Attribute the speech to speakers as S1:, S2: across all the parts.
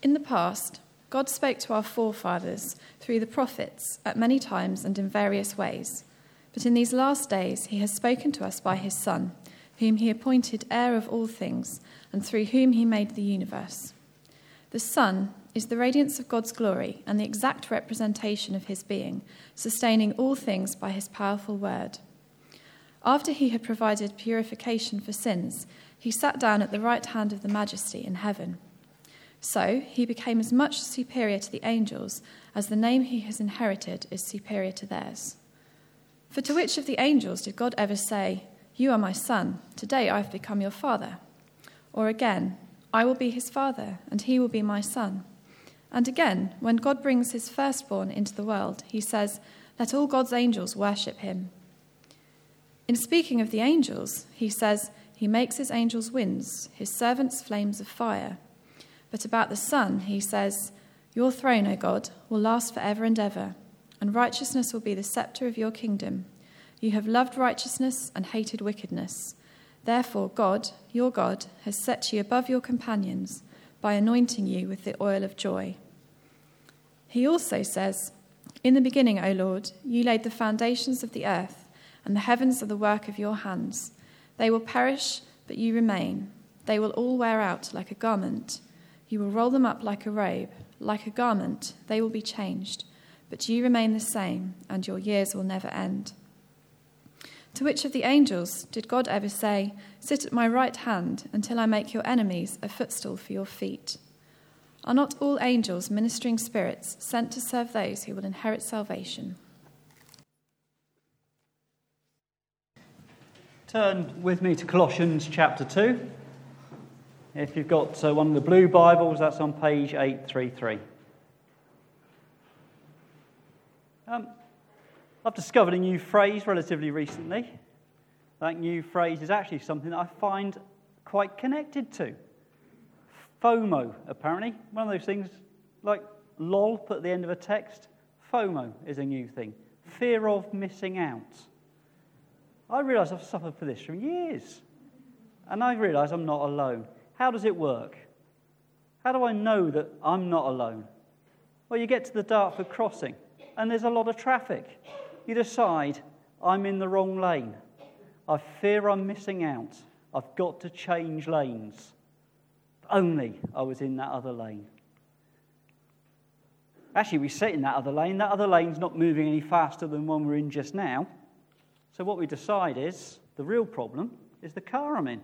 S1: In the past, God spoke to our forefathers through the prophets at many times and in various ways. But in these last days he has spoken to us by his Son, whom he appointed heir of all things, and through whom he made the universe. The Son is the radiance of God's glory and the exact representation of his being, sustaining all things by his powerful word. After he had provided purification for sins, he sat down at the right hand of the Majesty in heaven. So he became as much superior to the angels as the name he has inherited is superior to theirs. For to which of the angels did God ever say, "You are my son, today I have become your father"? Or again, "I will be his father, and he will be my son"? And again, when God brings his firstborn into the world, he says, "Let all God's angels worship him." In speaking of the angels, he says, "He makes his angels winds, his servants flames of fire." But about the Son, he says, "Your throne, O God, will last forever and ever, and righteousness will be the scepter of your kingdom. You have loved righteousness and hated wickedness. Therefore God, your God, has set you above your companions by anointing you with the oil of joy." He also says, "In the beginning, O Lord, you laid the foundations of the earth, and the heavens are the work of your hands. They will perish, but you remain. They will all wear out like a garment. You will roll them up like a robe. Like a garment, they will be changed. But you remain the same, and your years will never end." To which of the angels did God ever say, "Sit at my right hand until I make your enemies a footstool for your feet"? Are not all angels ministering spirits sent to serve those who will inherit salvation?
S2: Turn with me to Colossians chapter 2. If you've got one of the blue Bibles, that's on page 833. I've discovered a new phrase relatively recently. That new phrase is actually something that I find quite connected to. FOMO, apparently. One of those things like lol put at the end of a text. FOMO is a new thing. Fear of missing out. I realise I've suffered for this for years. And I realise I'm not alone. How does it work? How do I know that I'm not alone? Well, you get to the Dartford crossing and there's a lot of traffic. You decide, I'm in the wrong lane. I fear I'm missing out. I've got to change lanes. If only I was in that other lane. Actually, we sit in that other lane. That other lane's not moving any faster than one we're in just now. So what we decide is, the real problem is the car I'm in.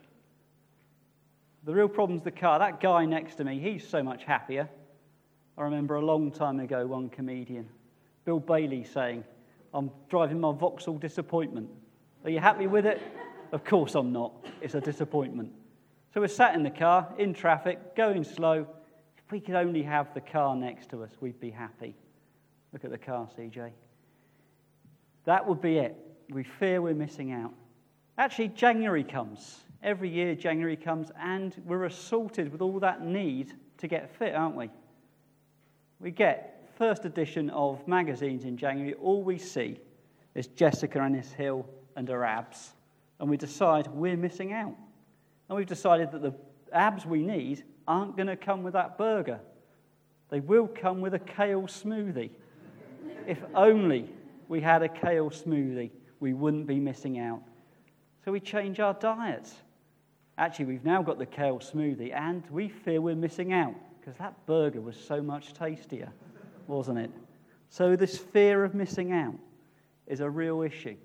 S2: The real problem's the car. That guy next to me, he's so much happier. I remember a long time ago, one comedian, Bill Bailey, saying, "I'm driving my Vauxhall Disappointment. Are you happy with it?" Of course I'm not. It's a disappointment. So we're sat in the car, in traffic, going slow. If we could only have the car next to us, we'd be happy. Look at the car, CJ. That would be it. We fear we're missing out. Actually, January comes. Every year January comes and we're assaulted with all that need to get fit, aren't we? We get first edition of magazines in January. All we see is Jessica Ennis-Hill and her abs. And we decide we're missing out. And we've decided that the abs we need aren't going to come with that burger. They will come with a kale smoothie. If only we had a kale smoothie, we wouldn't be missing out. So we change our diet. Actually, we've now got the kale smoothie, and we fear we're missing out, because that burger was so much tastier, wasn't it? So this fear of missing out is a real issue.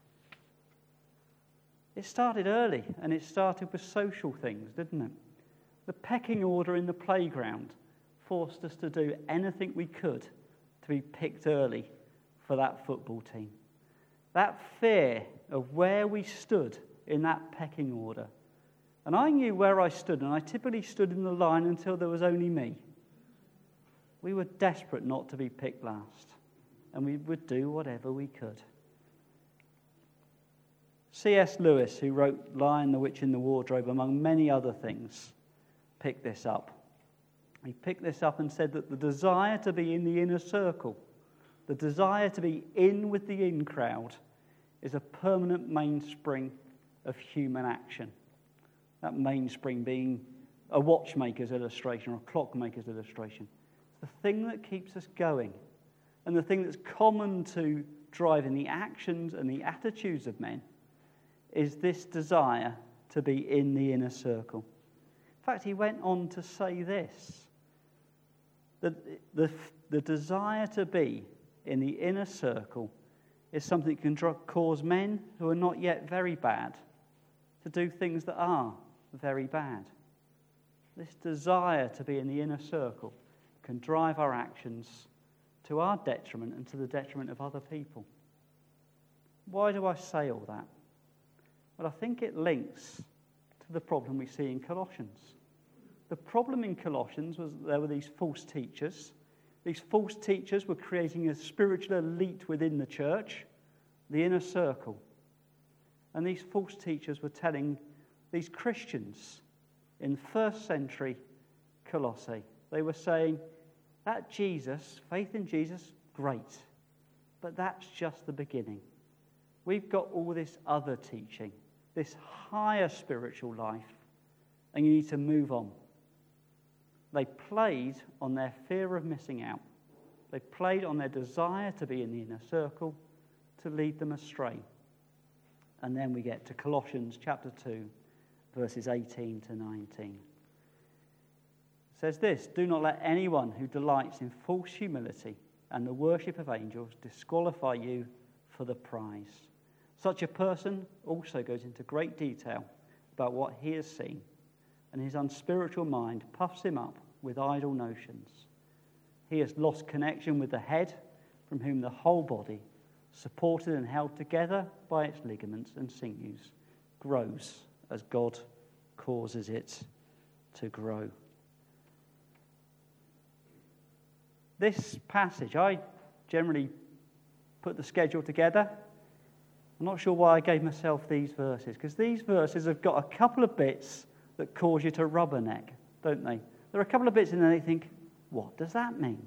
S2: It started early, and it started with social things, didn't it? The pecking order in the playground forced us to do anything we could to be picked early for that football team. That fear of where we stood in that pecking order. And I knew where I stood, and I typically stood in the line until there was only me. We were desperate not to be picked last, and we would do whatever we could. C.S. Lewis, who wrote Lion, the Witch, and the Wardrobe, among many other things, picked this up. He picked this up and said that the desire to be in the inner circle, the desire to be in with the in crowd, is a permanent mainspring of human action. That mainspring being a watchmaker's illustration or a clockmaker's illustration. It's the thing that keeps us going, and the thing that's common to driving the actions and the attitudes of men is this desire to be in the inner circle. In fact, he went on to say this, that the desire to be in the inner circle is something that can cause men who are not yet very bad to do things that are very bad. This desire to be in the inner circle can drive our actions to our detriment and to the detriment of other people. Why do I say all that? Well, I think it links to the problem we see in Colossians. The problem in Colossians was there were these false teachers. These false teachers were creating a spiritual elite within the church, the inner circle. And these false teachers were telling these Christians in first century Colossae, they were saying, that Jesus, faith in Jesus, great, but that's just the beginning. We've got all this other teaching, this higher spiritual life, and you need to move on. They played on their fear of missing out. They played on their desire to be in the inner circle to lead them astray. And then we get to Colossians chapter 2, verses 18 to 19. It says this, do not let anyone who delights in false humility and the worship of angels disqualify you for the prize. Such a person also goes into great detail about what he has seen, and his unspiritual mind puffs him up with idle notions. He has lost connection with the head, from whom the whole body, supported and held together by its ligaments and sinews, grows as God causes it to grow. This passage, I generally put the schedule together. I'm not sure why I gave myself these verses, because these verses have got a couple of bits that cause you to rubberneck, don't they? There are a couple of bits in there that you think, what does that mean?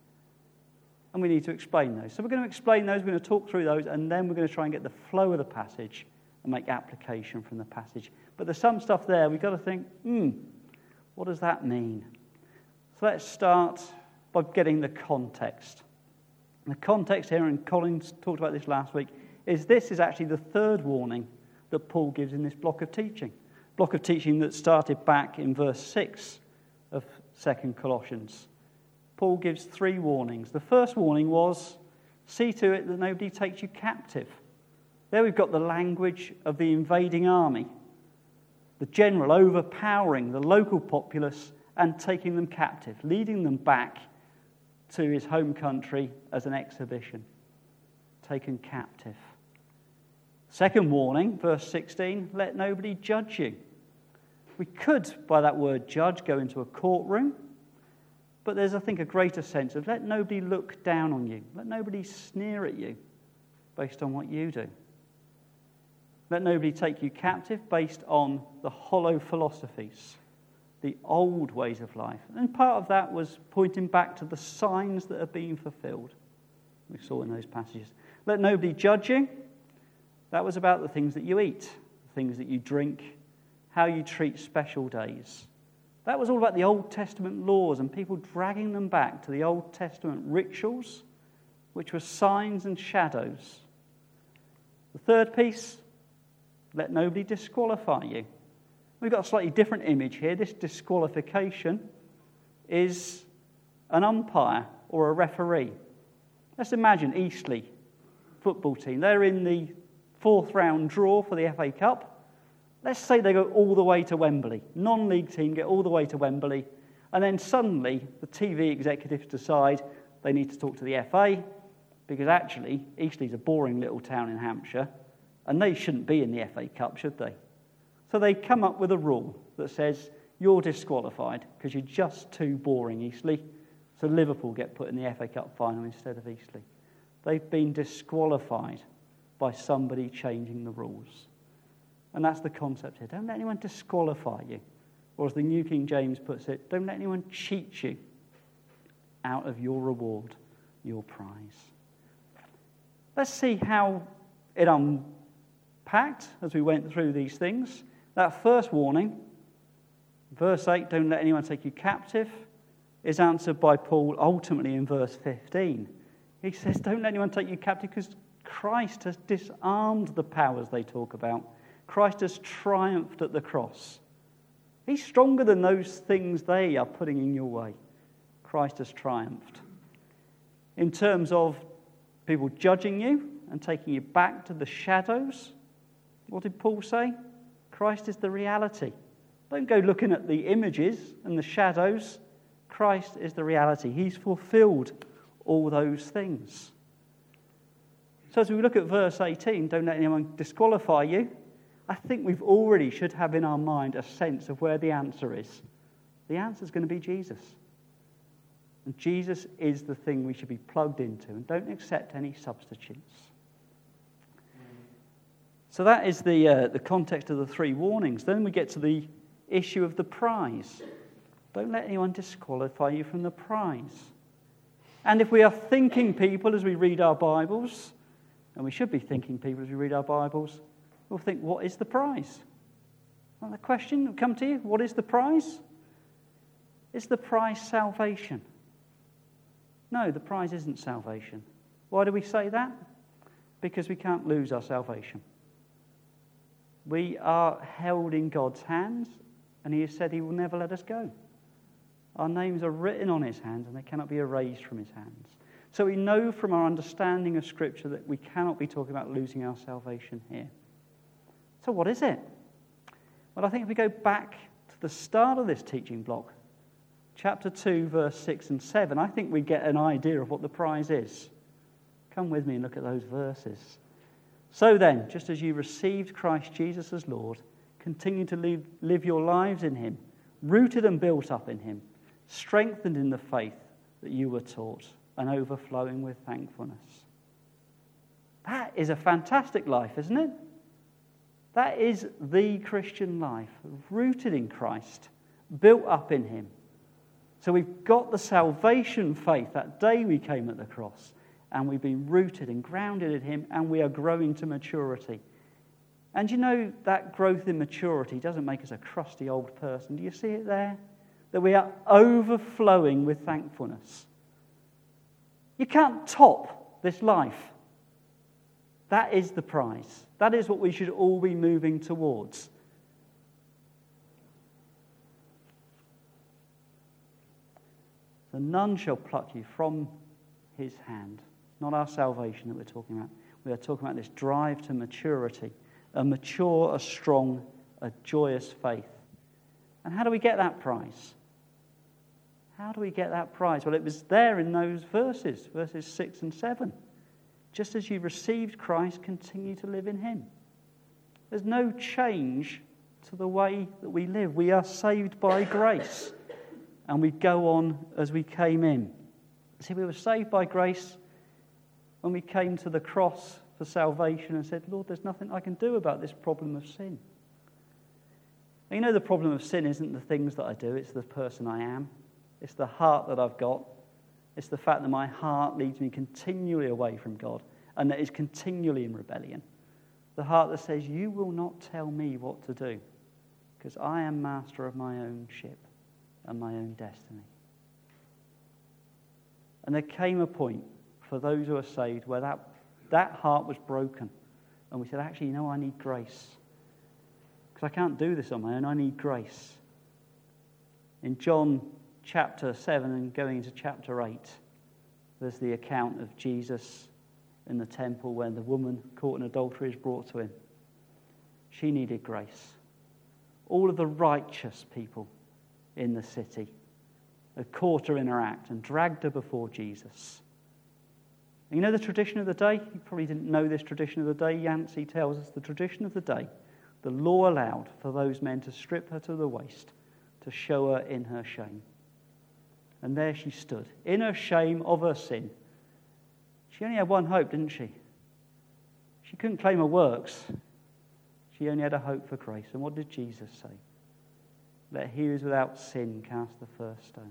S2: And we need to explain those. So we're going to explain those, we're going to talk through those, and then we're going to try and get the flow of the passage and make application from the passage. But there's some stuff there we've got to think, what does that mean? So let's start by getting the context. And the context here, and Collins talked about this last week, is this is actually the third warning that Paul gives in this block of teaching. Block of teaching that started back in verse 6 of 2 Colossians. Paul gives three warnings. The first warning was, see to it that nobody takes you captive. There we've got the language of the invading army. The general overpowering the local populace and taking them captive, leading them back to his home country as an exhibition. Taken captive. Second warning, verse 16, let nobody judge you. We could, by that word judge, go into a courtroom, but there's, I think, a greater sense of let nobody look down on you. Let nobody sneer at you based on what you do. Let nobody take you captive based on the hollow philosophies, the old ways of life. And part of that was pointing back to the signs that are being fulfilled. We saw in those passages. Let nobody judge you. That was about the things that you eat, the things that you drink, how you treat special days. That was all about the Old Testament laws and people dragging them back to the Old Testament rituals, which were signs and shadows. The third piece, let nobody disqualify you. We've got a slightly different image here. This disqualification is an umpire or a referee. Let's imagine Eastleigh football team. They're in the fourth round draw for the FA Cup. Let's say they go all the way to Wembley. Non-league team get all the way to Wembley. And then suddenly the TV executives decide they need to talk to the FA because actually Eastleigh's a boring little town in Hampshire and they shouldn't be in the FA Cup, should they? So they come up with a rule that says you're disqualified because you're just too boring, Eastleigh. So Liverpool get put in the FA Cup final instead of Eastleigh. They've been disqualified by somebody changing the rules. And that's the concept here. Don't let anyone disqualify you. Or as the New King James puts it, don't let anyone cheat you out of your reward, your prize. Let's see how it unpacked as we went through these things. That first warning, Verse 8, don't let anyone take you captive, is answered by Paul ultimately in verse 15. He says, don't let anyone take you captive because Christ has disarmed the powers they talk about. Christ has triumphed at the cross. He's stronger than those things they are putting in your way. Christ has triumphed. In terms of people judging you and taking you back to the shadows, what did Paul say? Christ is the reality. Don't go looking at the images and the shadows. Christ is the reality. He's fulfilled all those things. So as we look at verse 18, don't let anyone disqualify you, I think we've already should have in our mind a sense of where the answer is. The answer is going to be Jesus. And Jesus is the thing we should be plugged into, and don't accept any substitutes. So that is the context of the three warnings. Then we get to the issue of the prize. Don't let anyone disqualify you from the prize. And if we are thinking people as we read our Bibles, and we should be thinking people as we read our Bibles, we'll think, what is the prize? Well, the question will come to you, what is the prize? Is the prize salvation? No, the prize isn't salvation. Why do we say that? Because we can't lose our salvation. We are held in God's hands, and He has said He will never let us go. Our names are written on His hands, and they cannot be erased from His hands. So we know from our understanding of Scripture that we cannot be talking about losing our salvation here. So what is it? Well, I think if we go back to the start of this teaching block, chapter 2, verse 6 and 7, I think we get an idea of what the prize is. Come with me and look at those verses. So then, just as you received Christ Jesus as Lord, continue to live your lives in Him, rooted and built up in Him, strengthened in the faith that you were taught, and overflowing with thankfulness. That is a fantastic life, isn't it? That is the Christian life, rooted in Christ, built up in Him. So we've got the salvation faith that day we came at the cross, and we've been rooted and grounded in Him, and we are growing to maturity. And you know that growth in maturity doesn't make us a crusty old person. Do you see it there? That we are overflowing with thankfulness. You can't top this life. That is the prize. That is what we should all be moving towards. So none shall pluck you from His hand. It's not our salvation that we're talking about. We are talking about this drive to maturity. A mature, a strong, a joyous faith. And how do we get that prize? How do we get that prize? Well, it was there in those verses 6 and 7. Just as you received Christ, continue to live in Him. There's no change to the way that we live. We are saved by grace, and we go on as we came in. See, we were saved by grace when we came to the cross for salvation and said, Lord, there's nothing I can do about this problem of sin. And you know the problem of sin isn't the things that I do, it's the person I am. It's the heart that I've got. It's the fact that my heart leads me continually away from God and that is continually in rebellion. The heart that says, you will not tell me what to do because I am master of my own ship and my own destiny. And there came a point for those who are saved where that heart was broken. And we said, actually, I need grace. Because I can't do this on my own. I need grace. In John chapter 7 and going into chapter 8, there's the account of Jesus in the temple when the woman caught in adultery is brought to Him. She needed grace. All of the righteous people in the city had caught her in her act and dragged her before Jesus. And you know the tradition of the day? You probably didn't know this tradition of the day. Yancey tells us the tradition of the day. The law allowed for those men to strip her to the waist, to show her in her shame. And there she stood, in her shame of her sin. She only had one hope, didn't she? She couldn't claim her works. She only had a hope for grace. And what did Jesus say? Let he who is without sin cast the first stone.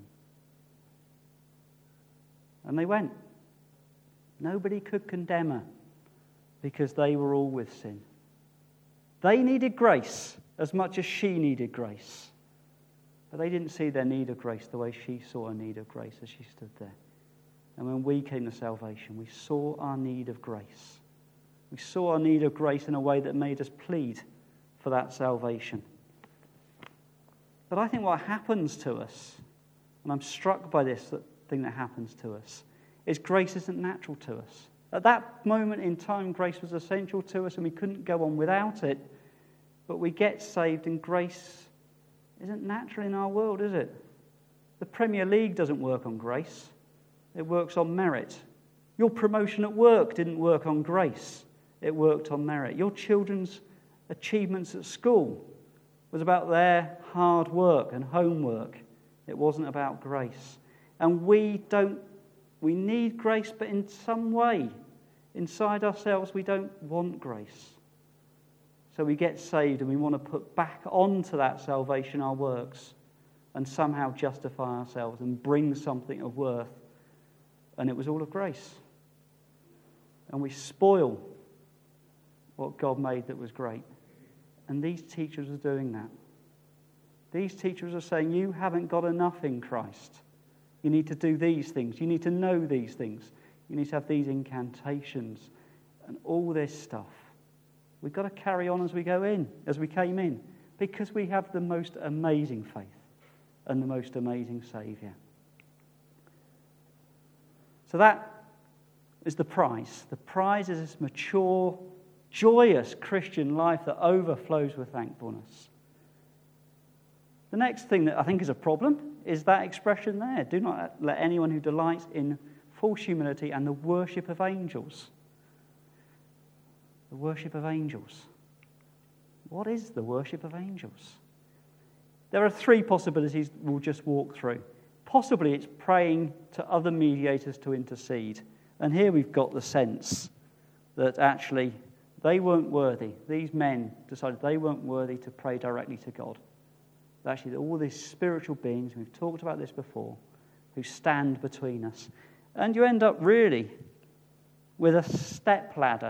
S2: And they went. Nobody could condemn her because they were all with sin. They needed grace as much as she needed grace. But they didn't see their need of grace the way she saw a need of grace as she stood there. And when we came to salvation, we saw our need of grace. We saw our need of grace in a way that made us plead for that salvation. But I think what happens to us, and I'm struck by this thing that happens to us, is grace isn't natural to us. At that moment in time, grace was essential to us and we couldn't go on without it. But we get saved and grace isn't natural in our world, is it? The Premier League doesn't work on grace. It works on merit. Your promotion at work didn't work on grace. It worked on merit. Your children's achievements at school was about their hard work and homework. It wasn't about grace. And we need grace, but in some way, inside ourselves, we don't want grace. So we get saved and we want to put back onto that salvation our works and somehow justify ourselves and bring something of worth. And it was all of grace. And we spoil what God made that was great. And these teachers are doing that. These teachers are saying, you haven't got enough in Christ. You need to do these things. You need to know these things. You need to have these incantations and all this stuff. We've got to carry on as we go in, as we came in, because we have the most amazing faith and the most amazing Saviour. So that is the prize. The prize is this mature, joyous Christian life that overflows with thankfulness. The next thing that I think is a problem is that expression there. Do not let anyone who delights in false humility and the worship of angels. The worship of angels. What is the worship of angels? There are three possibilities we'll just walk through. Possibly it's praying to other mediators to intercede. And here we've got the sense that actually they weren't worthy. These men decided they weren't worthy to pray directly to God. Actually, all these spiritual beings, we've talked about this before, who stand between us. And you end up really with a stepladder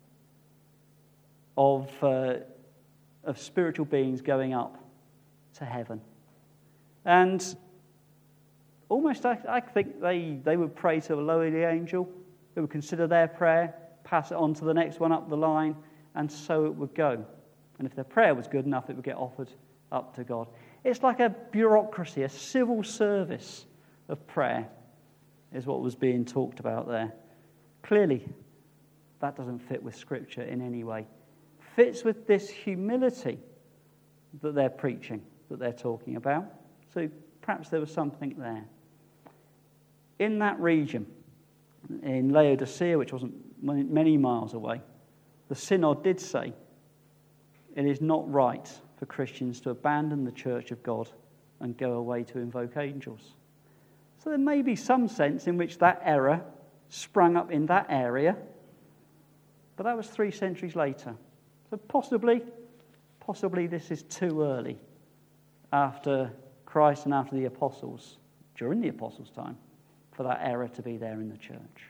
S2: of spiritual beings going up to heaven. And almost, I think they would pray to a lowly angel, who would consider their prayer, pass it on to the next one up the line, and so it would go. And if their prayer was good enough, it would get offered up to God. It's like a bureaucracy, a civil service of prayer is what was being talked about there. Clearly, that doesn't fit with Scripture in any way. Fits with this humility that they're preaching, that they're talking about. So perhaps there was something there. In that region, in Laodicea, which wasn't many miles away, the synod did say it is not right for Christians to abandon the church of God and go away to invoke angels. So there may be some sense in which that error sprung up in that area, but that was 3 centuries later. So possibly this is too early after Christ and after the apostles, during the apostles' time, for that error to be there in the church.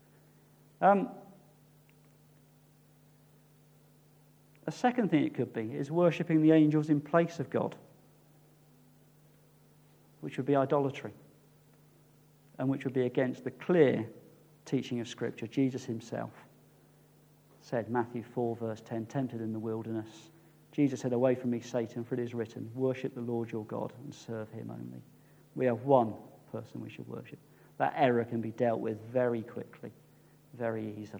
S2: A second thing it could be is worshipping the angels in place of God, which would be idolatry, and which would be against the clear teaching of Scripture. Jesus himself said, Matthew 4, verse 10, tempted in the wilderness. Jesus said, away from me, Satan, for it is written, worship the Lord your God and serve him only. We have one person we should worship. That error can be dealt with very quickly, very easily.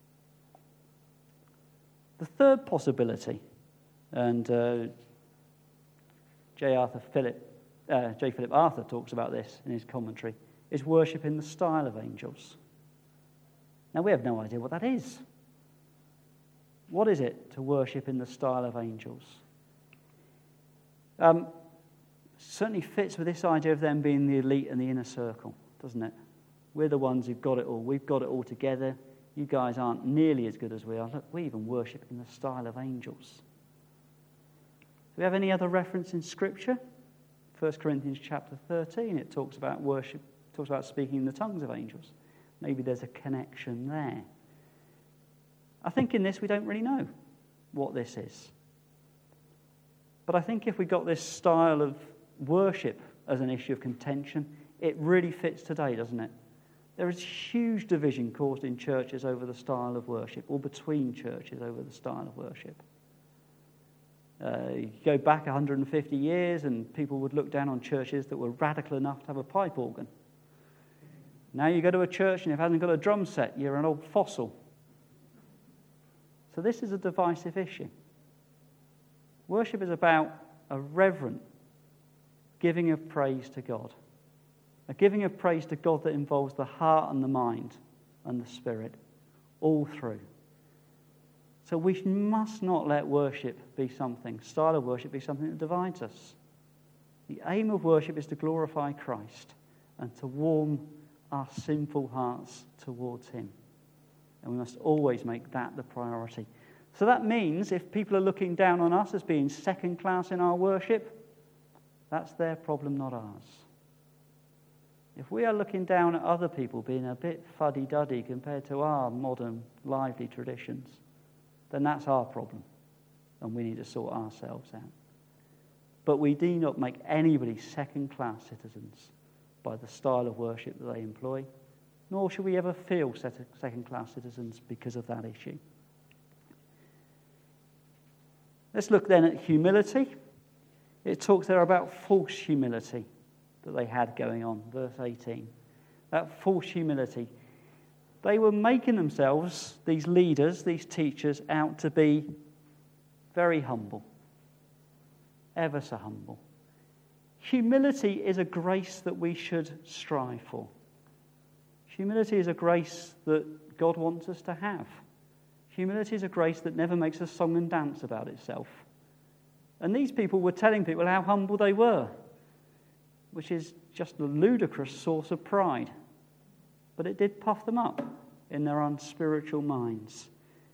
S2: The third possibility, and J. Philip Arthur talks about this in his commentary, is worship in the style of angels. Now, we have no idea what that is. What is it to worship in the style of angels? Certainly fits with this idea of them being the elite and the inner circle, doesn't it? We're the ones who've got it all. We've got it all together. You guys aren't nearly as good as we are. Look, we even worship in the style of angels. Do we have any other reference in Scripture? 1 Corinthians chapter 13, it talks about worship, talks about speaking in the tongues of angels. Maybe there's a connection there. I think in this we don't really know what this is. But I think if we got this style of worship as an issue of contention, it really fits today, doesn't it? There is huge division caused in churches over the style of worship, or between churches over the style of worship. You go back 150 years and people would look down on churches that were radical enough to have a pipe organ. Now you go to a church and if it hasn't got a drum set, you're an old fossil. So this is a divisive issue. Worship is about a reverent giving of praise to God. A giving of praise to God that involves the heart and the mind and the spirit all through. So we must not let worship be something, style of worship be something that divides us. The aim of worship is to glorify Christ and to warm our sinful hearts towards him. And we must always make that the priority. So that means if people are looking down on us as being second class in our worship, that's their problem, not ours. If we are looking down at other people being a bit fuddy-duddy compared to our modern, lively traditions, then that's our problem, and we need to sort ourselves out. But we do not make anybody second-class citizens by the style of worship that they employ, nor should we ever feel second-class citizens because of that issue. Let's look then at humility. It talks there about false humility that they had going on, verse 18. That false humility. They were making themselves, these leaders, these teachers, out to be very humble, ever so humble. Humility is a grace that we should strive for. Humility is a grace that God wants us to have. Humility is a grace that never makes a song and dance about itself. And these people were telling people how humble they were, which is just a ludicrous source of pride. But it did puff them up in their unspiritual minds.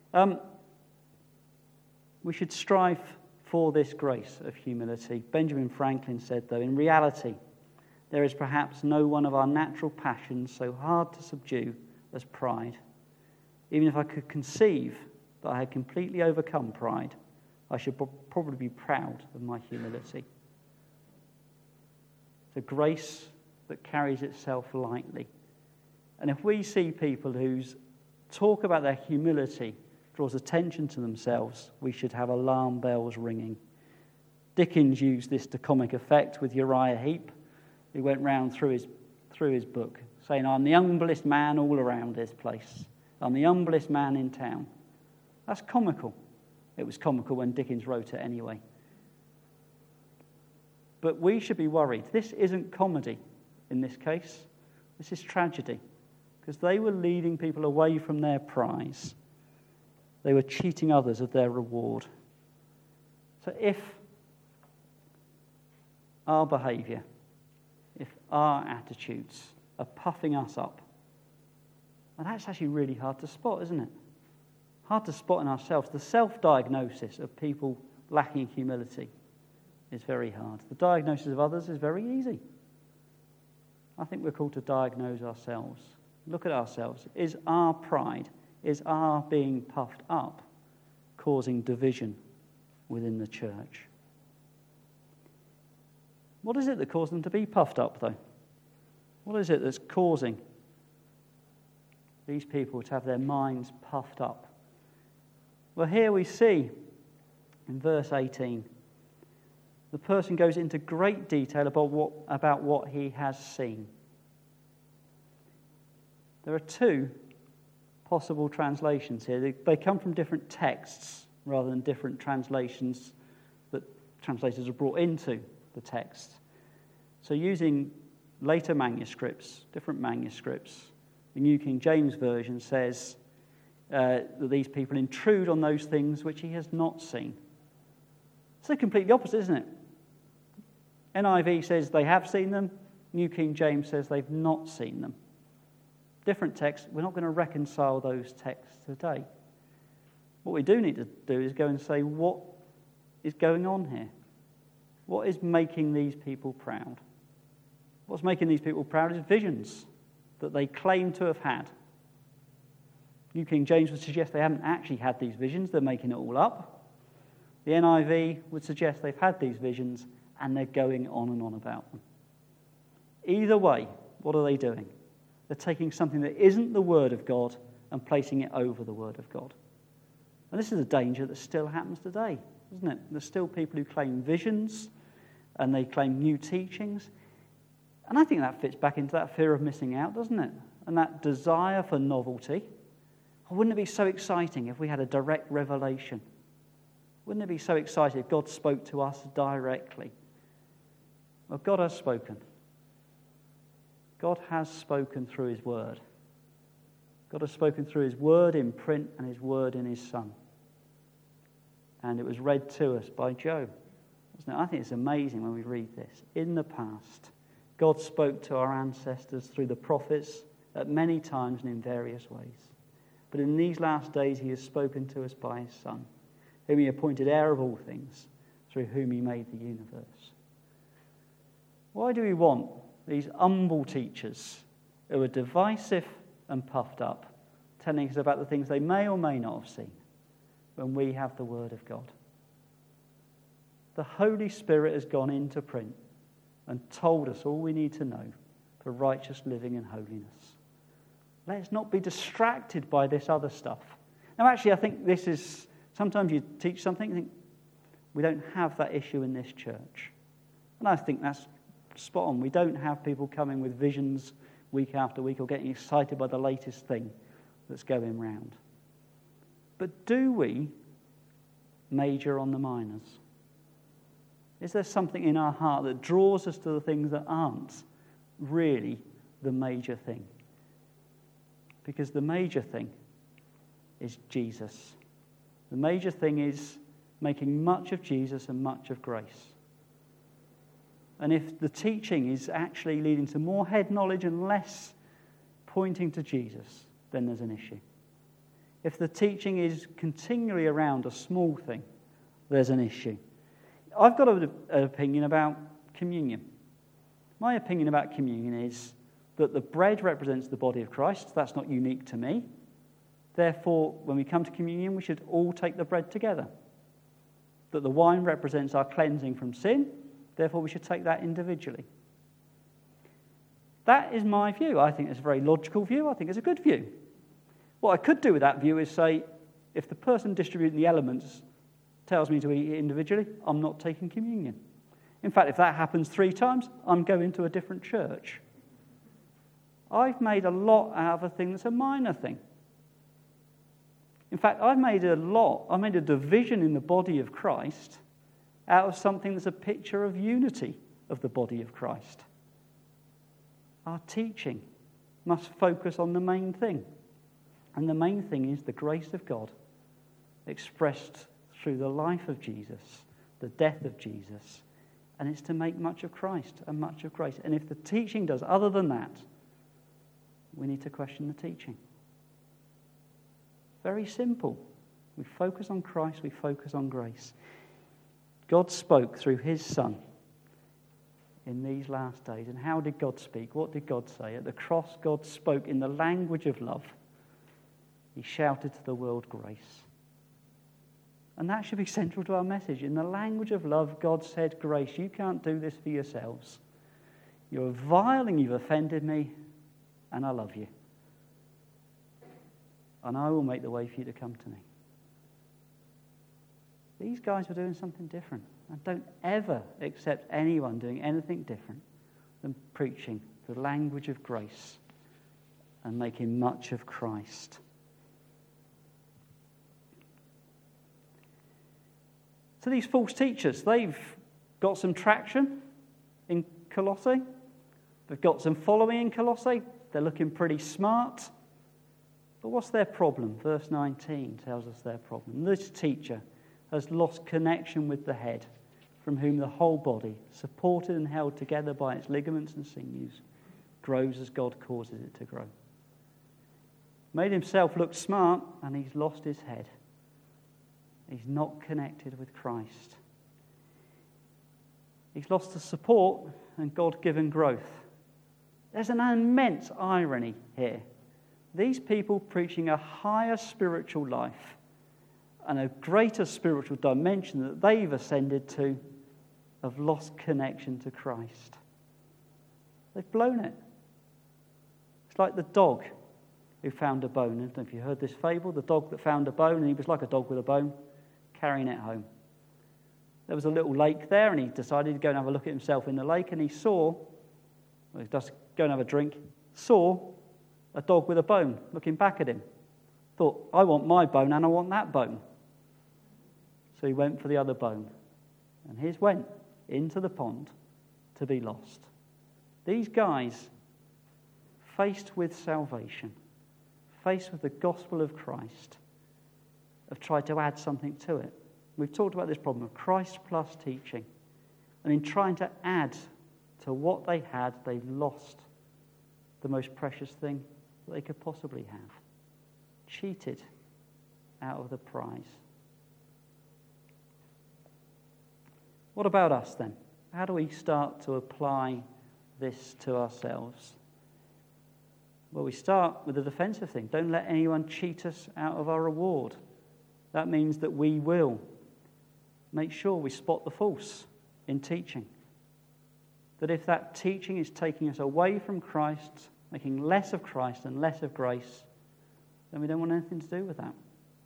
S2: We should strive for this grace of humility. Benjamin Franklin said, though, in reality, there is perhaps no one of our natural passions so hard to subdue as pride. Even if I could conceive that I had completely overcome pride, I should probably be proud of my humility. It's a grace that carries itself lightly. And if we see people whose talk about their humility draws attention to themselves, we should have alarm bells ringing. Dickens used this to comic effect with Uriah Heep, who went round through his book, saying, I'm the humblest man all around this place. I'm the humblest man in town. That's comical. It was comical when Dickens wrote it anyway. But we should be worried. This isn't comedy in this case. This is tragedy. Because they were leading people away from their prize. They were cheating others of their reward. So if our behaviour, if our attitudes are puffing us up, and that's actually really hard to spot, isn't it? Hard to spot in ourselves. The self-diagnosis of people lacking humility is very hard. The diagnosis of others is very easy. I think we're called to diagnose ourselves. Look at ourselves. Is our pride, is our being puffed up causing division within the church? What is it that caused them to be puffed up, though? What is it that's causing these people to have their minds puffed up? Well, here we see in verse 18, the person goes into great detail about what he has seen. There are two possible translations here. They come from different texts rather than different translations that translators have brought into the text. So using later manuscripts, different manuscripts, the New King James Version says that these people intrude on those things which he has not seen. It's completely opposite, isn't it? NIV says they have seen them. New King James says they've not seen them. Different texts. We're not going to reconcile those texts today. What we do need to do is go and say, what is going on here? What is making these people proud? What's making these people proud is visions that they claim to have had. New King James would suggest they haven't actually had these visions, they're making it all up. The NIV would suggest they've had these visions and they're going on and on about them. Either way, what are they doing? They're taking something that isn't the Word of God and placing it over the Word of God. And this is a danger that still happens today, isn't it? There's still people who claim visions and they claim new teachings. And I think that fits back into that fear of missing out, doesn't it? And that desire for novelty. Wouldn't it be so exciting if we had a direct revelation? Wouldn't it be so exciting if God spoke to us directly? Well, God has spoken. God has spoken through his word. God has spoken through his word in print and his word in his Son. And it was read to us by Job. I think it's amazing when we read this. In the past, God spoke to our ancestors through the prophets at many times and in various ways. But in these last days he has spoken to us by his Son, whom he appointed heir of all things, through whom he made the universe. Why do we want these humble teachers who are divisive and puffed up, telling us about the things they may or may not have seen, when we have the Word of God? The Holy Spirit has gone into print and told us all we need to know for righteous living and holiness. Let's not be distracted by this other stuff. Now, actually, I think this is, sometimes you teach something and think, we don't have that issue in this church. And I think that's spot on. We don't have people coming with visions week after week or getting excited by the latest thing that's going round. But do we major on the minors? Is there something in our heart that draws us to the things that aren't really the major thing? Because the major thing is Jesus. The major thing is making much of Jesus and much of grace. And if the teaching is actually leading to more head knowledge and less pointing to Jesus, then there's an issue. If the teaching is continually around a small thing, there's an issue. I've got an opinion about communion. My opinion about communion is that the bread represents the body of Christ. That's not unique to me. Therefore, when we come to communion, we should all take the bread together. That the wine represents our cleansing from sin. Therefore, we should take that individually. That is my view. I think it's a very logical view. I think it's a good view. What I could do with that view is say, if the person distributing the elements tells me to eat it individually, I'm not taking communion. In fact, if that happens 3 times, I'm going to a different church. I've made a lot out of a thing that's a minor thing. In fact, I've made a division in the body of Christ out of something that's a picture of unity of the body of Christ. Our teaching must focus on the main thing. And the main thing is the grace of God expressed through the life of Jesus, the death of Jesus, and it's to make much of Christ and much of grace. And if the teaching does other than that, we need to question the teaching. Very simple. We focus on Christ, we focus on grace. God spoke through his Son in these last days. And how did God speak? What did God say? At the cross, God spoke in the language of love. He shouted to the world grace. And that should be central to our message. In the language of love, God said, grace, you can't do this for yourselves. You're vile and you've offended me, and I love you. And I will make the way for you to come to me. These guys were doing something different. And don't ever accept anyone doing anything different than preaching the language of grace and making much of Christ. So these false teachers, they've got some traction in Colossae. They've got some following in Colossae. They're looking pretty smart. But what's their problem? Verse 19 tells us their problem. This teacher has lost connection with the head, from whom the whole body, supported and held together by its ligaments and sinews, grows as God causes it to grow. Made himself look smart, and he's lost his head. He's not connected with Christ. He's lost the support and God-given growth. There's an immense irony here. These people preaching a higher spiritual life and a greater spiritual dimension that they've ascended to of lost connection to Christ. They've blown it. It's like the dog who found a bone. I don't know if you heard this fable, the dog that found a bone, and he was like a dog with a bone, carrying it home. There was a little lake there, and he decided to go and have a look at himself in the lake, and he saw, well, he does go and have a drink, saw a dog with a bone looking back at him. Thought, I want my bone and I want that bone. So he went for the other bone. And his went into the pond to be lost. These guys, faced with salvation, faced with the gospel of Christ, have tried to add something to it. We've talked about this problem of Christ plus teaching. And in trying to add to what they had, they lost the most precious thing that they could possibly have. Cheated out of the prize. What about us then? How do we start to apply this to ourselves? Well, we start with the defensive thing. Don't let anyone cheat us out of our reward. That means that we will make sure we spot the false in teaching. That if that teaching is taking us away from Christ, making less of Christ and less of grace, then we don't want anything to do with that.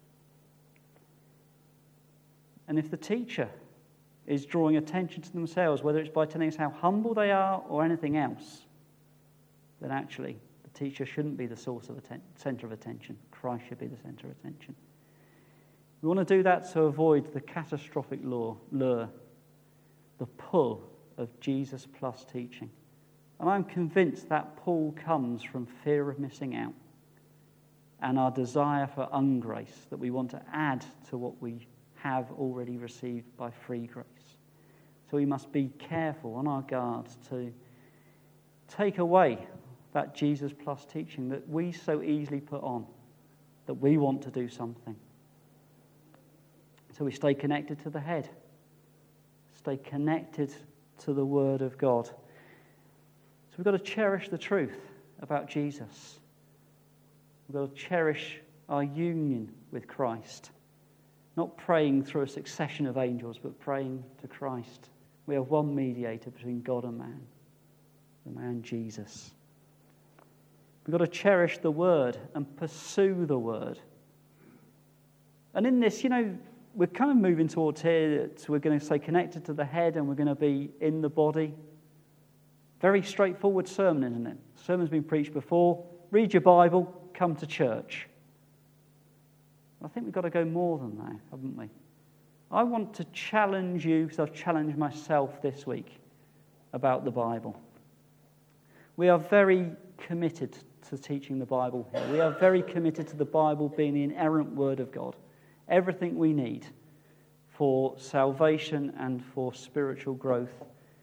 S2: And if the teacher is drawing attention to themselves, whether it's by telling us how humble they are or anything else, then actually the teacher shouldn't be the source of center of attention. Christ should be the center of attention. We want to do that to avoid the catastrophic lure, the pull of Jesus plus teaching. And I'm convinced that pull comes from fear of missing out and our desire for ungrace, that we want to add to what we have already received by free grace. So we must be careful, on our guard, to take away that Jesus plus teaching that we so easily put on, that we want to do something. So we stay connected to the head, stay connected to the Word of God. So we've got to cherish the truth about Jesus. We've got to cherish our union with Christ. Not praying through a succession of angels, but praying to Christ. We have one mediator between God and man, the man Jesus. We've got to cherish the Word and pursue the Word. And in this, we're kind of moving towards here that we're going to stay connected to the head and we're going to be in the body. Very straightforward sermon, isn't it? Sermon's been preached before. Read your Bible, come to church. I think we've got to go more than that, haven't we? I want to challenge you, because I've challenged myself this week about the Bible. We are very committed to teaching the Bible here. We are very committed to the Bible being the inerrant Word of God. Everything we need for salvation and for spiritual growth.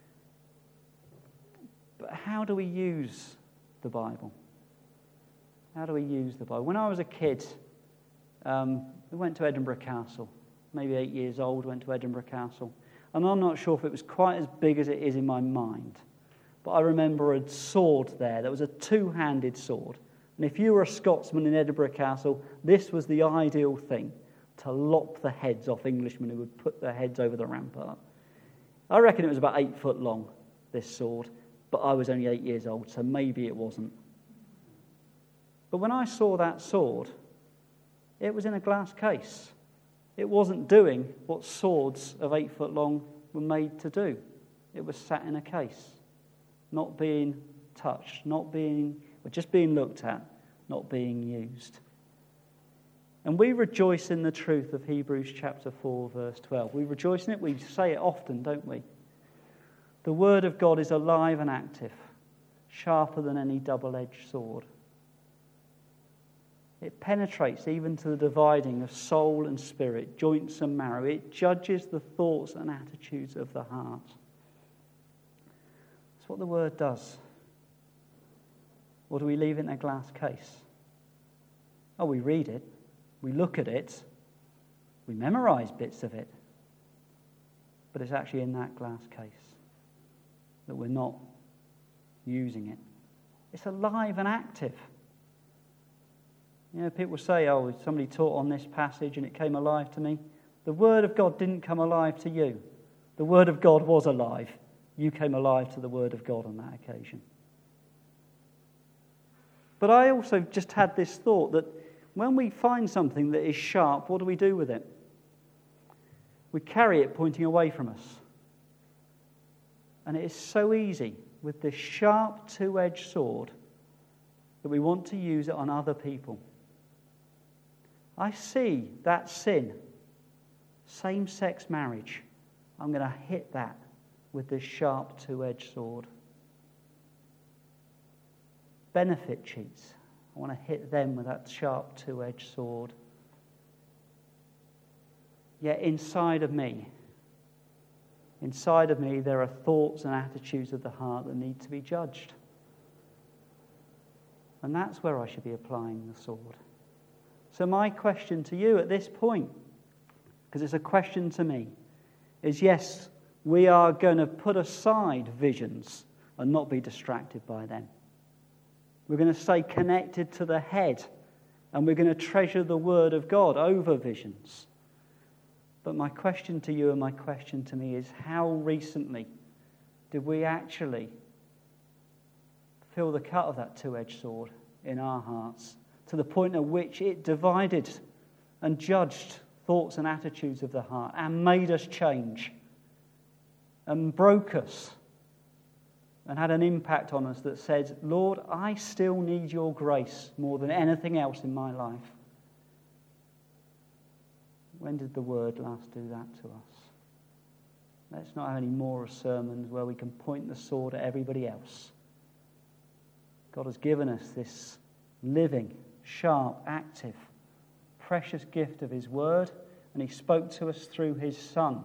S2: But how do we use the Bible? How do we use the Bible? When I was a kid, we went to Edinburgh Castle. Maybe 8 years old, went to Edinburgh Castle. And I'm not sure if it was quite as big as it is in my mind. But I remember a sword there. There was a two-handed sword. And if you were a Scotsman in Edinburgh Castle, this was the ideal thing, to lop the heads off Englishmen who would put their heads over the rampart. I reckon it was about 8 foot long, this sword. But I was only 8 years old, so maybe it wasn't. But when I saw that sword, it was in a glass case. It wasn't doing what swords of 8 foot long were made to do. It was sat in a case, not being touched, just being looked at, not being used. And we rejoice in the truth of Hebrews chapter 4, verse 12. We rejoice in it. We say it often, don't we? The Word of God is alive and active, sharper than any double-edged sword. It penetrates even to the dividing of soul and spirit, joints and marrow. It judges the thoughts and attitudes of the heart. That's what the Word does. Or do we leave it in a glass case? Oh, we read it, we look at it, we memorize bits of it, but it's actually in that glass case that we're not using it. It's alive and active. People say, oh, somebody taught on this passage and it came alive to me. The Word of God didn't come alive to you. The Word of God was alive. You came alive to the Word of God on that occasion. But I also just had this thought that when we find something that is sharp, what do we do with it? We carry it pointing away from us. And it is so easy with this sharp two-edged sword that we want to use it on other people. I see that sin, same-sex marriage. I'm going to hit that with this sharp two-edged sword. Benefit cheats. I want to hit them with that sharp two-edged sword. Yet inside of me, there are thoughts and attitudes of the heart that need to be judged. And that's where I should be applying the sword. So my question to you at this point, because it's a question to me, is yes, we are going to put aside visions and not be distracted by them. We're going to stay connected to the head, and we're going to treasure the Word of God over visions. But my question to you and my question to me is, how recently did we actually feel the cut of that two-edged sword in our hearts to the point at which it divided and judged thoughts and attitudes of the heart and made us change and broke us and had an impact on us that said, Lord, I still need your grace more than anything else in my life? When did the Word last do that to us? Let's not have any more sermons where we can point the sword at everybody else. God has given us this living, sharp, active, precious gift of His Word, and He spoke to us through His Son.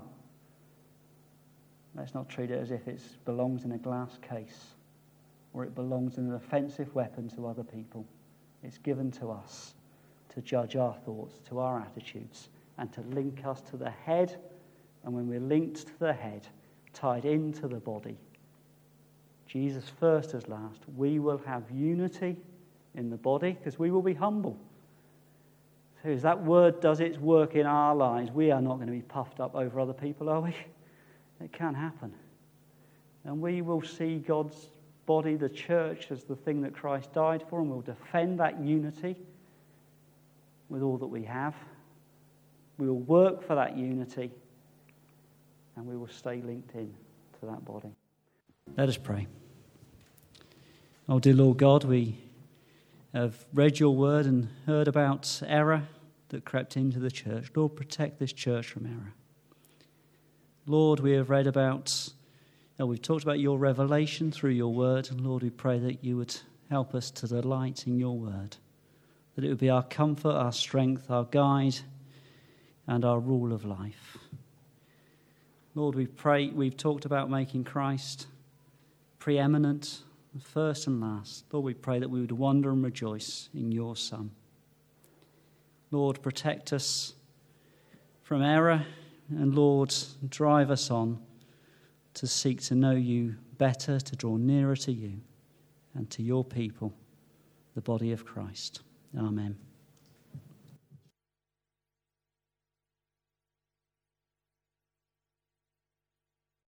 S2: Let's not treat it as if it belongs in a glass case or it belongs in an offensive weapon to other people. It's given to us to judge our thoughts, to our attitudes, and to link us to the head. And when we're linked to the head, tied into the body, Jesus first as last, we will have unity in the body because we will be humble. So as that Word does its work in our lives, we are not going to be puffed up over other people, are we? It can happen. And we will see God's body, the church, as the thing that Christ died for, and we'll defend that unity with all that we have. We will work for that unity, and we will stay linked in to that body. Let us pray. Oh, dear Lord God, we have read your word and heard about error that crept into the church. Lord, protect this church from error. Lord, we have read about, we've talked about your revelation through your word, and Lord, we pray that you would help us to delight in your word, that it would be our comfort, our strength, our guide, and our rule of life. Lord, we pray, we've talked about making Christ preeminent, first and last. Lord, we pray that we would wonder and rejoice in your Son. Lord, protect us from error, and Lord, drive us on to seek to know you better, to draw nearer to you and to your people, the body of Christ. Amen.